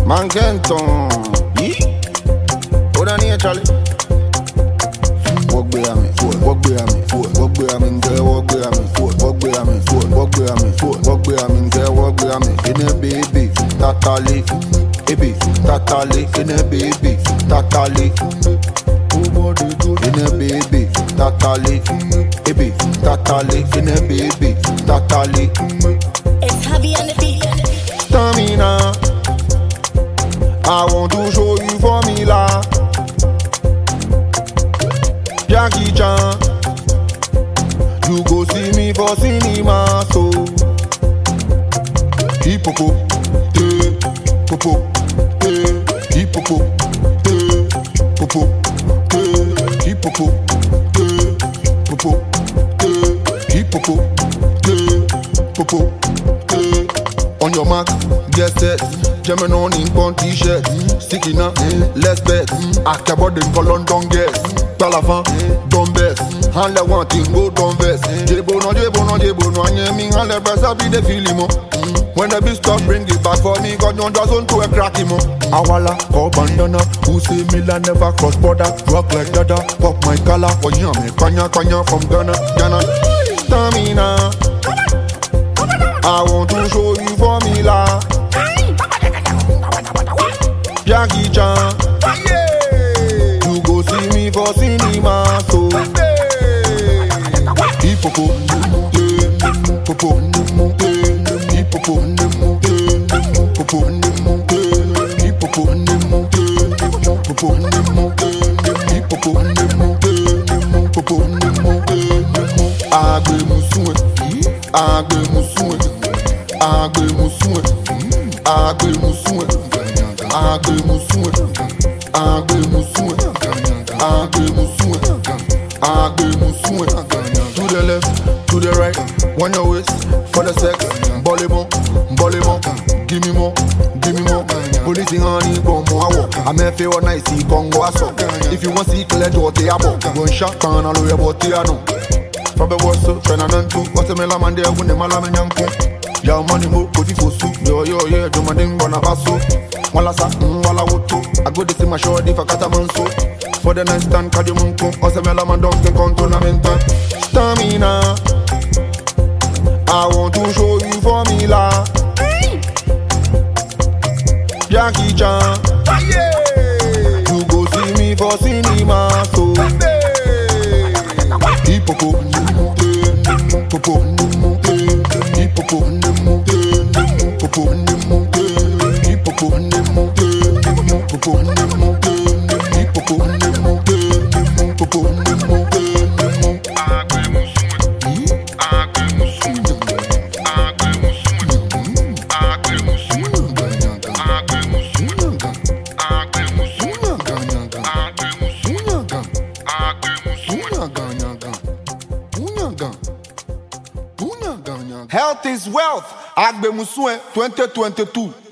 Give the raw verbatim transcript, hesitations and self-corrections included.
Man Kenton. Hold on here, Charlie. Walk behind me, walk behind me, walk behind me, girl, walk behind me, walk behind me, walk behind me, walk behind me, girl, walk behind me. In a baby, tatali, baby, tatali, in a baby, tatali. In a baby, tatali, baby, tatali, in a baby, tatali. It's heavy on the beat. Stamina, I want to show you formula. Jackie Chan, you go see me for cinema, so hip hop, eh, hip hop, eh, hip hop, eh, hip hop, eh, hip hop, eh, hip hop, eh, hip hop, eh, hip hop, eh. On your mark, get set. German on in pon t-shirt, sticky now, let's bet. Ask about them for London guests. Talafan, don't best. And let one thing go don't vest. Jebo no, jebo no, jebo no. And you mean and the best I be the feeling mo. When the beat stop, bring it back for me. Cause you just want to a cracky mo. Awala, call bandana. Who say Milan never cross border. Rock like dada, pop my color. Oh yeah, me kanya kanya from Ghana, Ghana. Stamina, I want to show you formula. Jackie Chan, you go see me for cinema, so hip hop, eh, hip hop, eh, hip hop, eh, hip hop, eh, hip hop, Agbe musuwe, agbe musuwe, agbe musuwe, agbe musuwe. Agbe musuwe, agbe musuwe, agbe musuwe, agbe musuwe. To the left, to the right, on your waist, for the sex. Bolly more, bolly more, give me more, give me more. Police in honey, bomb more. I'm a fair one, I see Congo aso. If you want to see clear, do what they are. Go shot, can I know about the ano? From the worst, try not to. What's the melamande, when the malaman yanko? Your money more, put it for soup. Yo, yo, yeah, do my thing, gonna basso. Wala sa, wala woto. I go to see my show if I cut a man so. For the next stand, cause you munko. Ose me la man don't think on tournament. Stamina, I want to show you formula. Jackie Chan, you go see me for cinema, so hip hop, eh, hip hop, eh, hip hop, hip hop, Health is wealth. Agbe Musue twenty twenty-two.